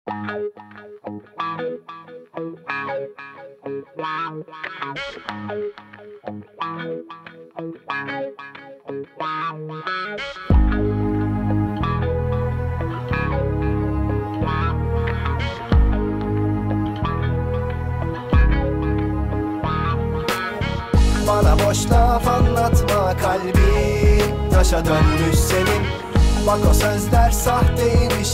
Bana boş laf anlatma, kalbin taşa dönmüş senin. Bak o sözler sahteymiş,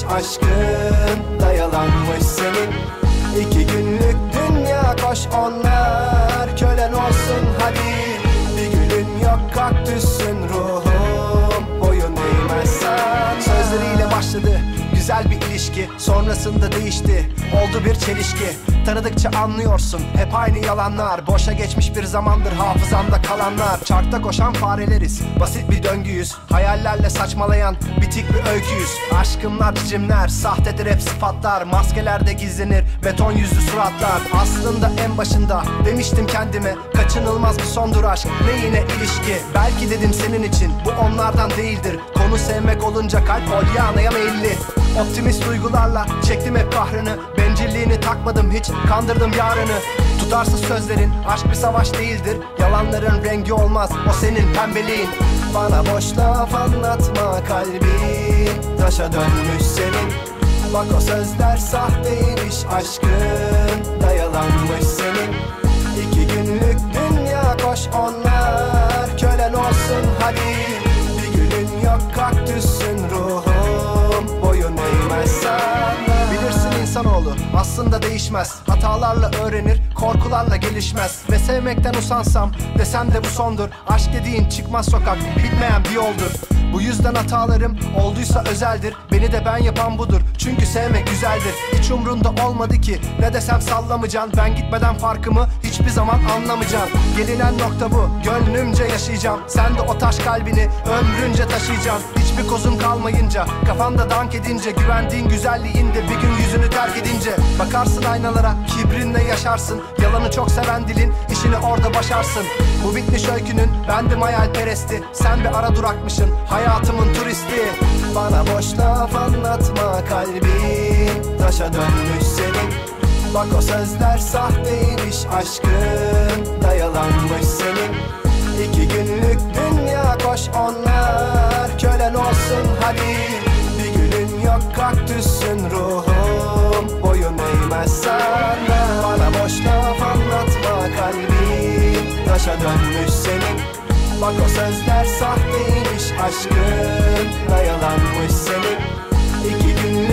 aşkın da yalanmış senin. 2 günlük dünya, koş onlar kölen olsun hadi. Bir gülün yok, kaktüsün ruhum, boyun eğmezsen. Sözleriyle başladı güzel bir ilişki, sonrasında değişti, oldu bir çelişki. Tanıdıkça anlıyorsun hep aynı yalanlar, boşa geçmiş bir zamandır hafızamda kalanlar. Çarkta koşan fareleriz, basit bir döngüyüz, hayallerle saçmalayan bitik bir öyküyüz. Aşkımlar cimler, sahtedir hep sıfatlar, maskelerde gizlenir beton yüzlü suratlar. Aslında en başında demiştim kendime, kaçınılmaz bir sondur aşk, ne yine ilişki. Belki dedim senin için bu onlardan değildir, konu sevmek olunca kalp Polyana'ya meyilli. Optimist duygularla çektim hep kahrını, bencilliğini takmadım hiç, kandırdım yarını. Tutarsız sözlerin, aşk bir savaş değildir, yalanların rengi olmaz o senin pembeliğin. Bana boş laf anlatma, kalbin taşa dönmüş senin. Bak o sözler sahteymiş, aşkın da yalanmış senin. 2 günlük dünya, koş onlar kölen olsun hadi. Bir gülün yok, kaktüsün ruhum, boyun eğmezsen. Bilirsin insanoğlu aslında değişmez, hatalarla öğrenir, korkularla gelişmez. Ve sevmekten usansam desem de bu sondur, aşk dediğin çıkmaz sokak, bitmeyen bir yoldur. Bu yüzden hatalarım olduysa özeldir, beni de ben yapan budur, çünkü sevmek güzeldir. Hiç umrunda olmadı ki ne desem sallamayacaksın, ben gitmeden farkımı hiçbir zaman anlamayacaksın. Gelinen nokta bu, gönlümce yaşayacağım, sen de o taş kalbini ömrünce taşıyacaksın. Hiçbir kozun kalmayınca, kafanda dank edince, güvendiğin güzelliğinde bir gün yüzünü terk edince. Bakarsın aynalara, kibrinle yaşarsın, yalanı çok seven dilin işini orada başarsın. Bu bitmiş öykünün bendim hayalperesti, sen bir ara durakmışsın, hayatımın turisti. Bana boş laf anlatma, kalbin taşa dönmüş senin. Bak o sözler sahteymiş, aşkın da yalanmış senin. 2 günlük dünya, koş onlar kölen olsun hadi. Bir gülün yok, kaktüsün ruhum, boyun eğmezsen. Bana boş laf anlatma, kalbin taşa dönmüş senin. Bak o sözler sahteymiş, aşkın da yalanmış senin. 2 günlük